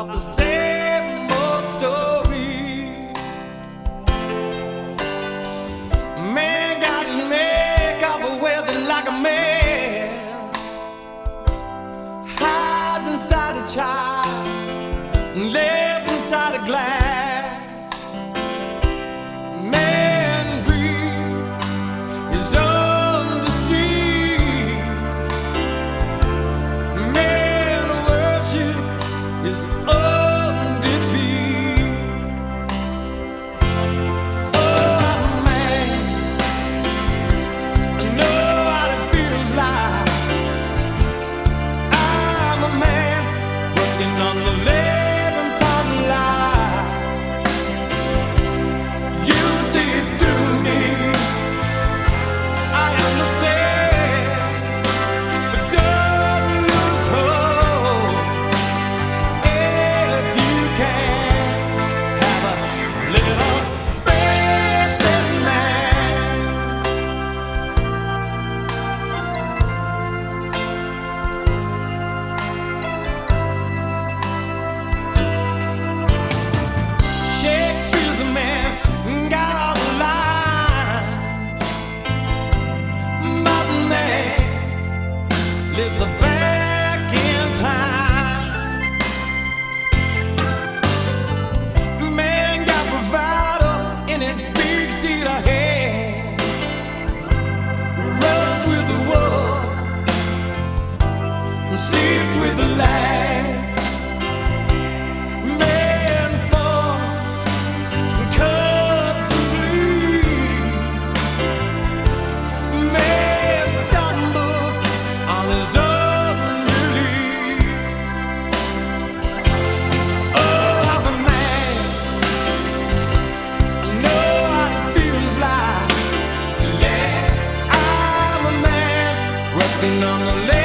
about the same old story. Man got his makeup wearing like a mess, hides inside a child, lives inside a glass. Man breathes his own deceit. Man worships his own defeat. Oh man, I know what it feels like. I'm a man working on the living part of life. You see through me, I understand, but don't lose hope. If you can have a little faith in man. Shakespeare's a man, got all the lines. Modern man lives the back in time. Man got bravado in his big steed ahead, runs with the wolf and sleeps with the light. Man falls and cuts and bleeds. Man stumbles on his own belief. Oh, I'm a man, I know what it feels like. Yeah, I'm a man working on the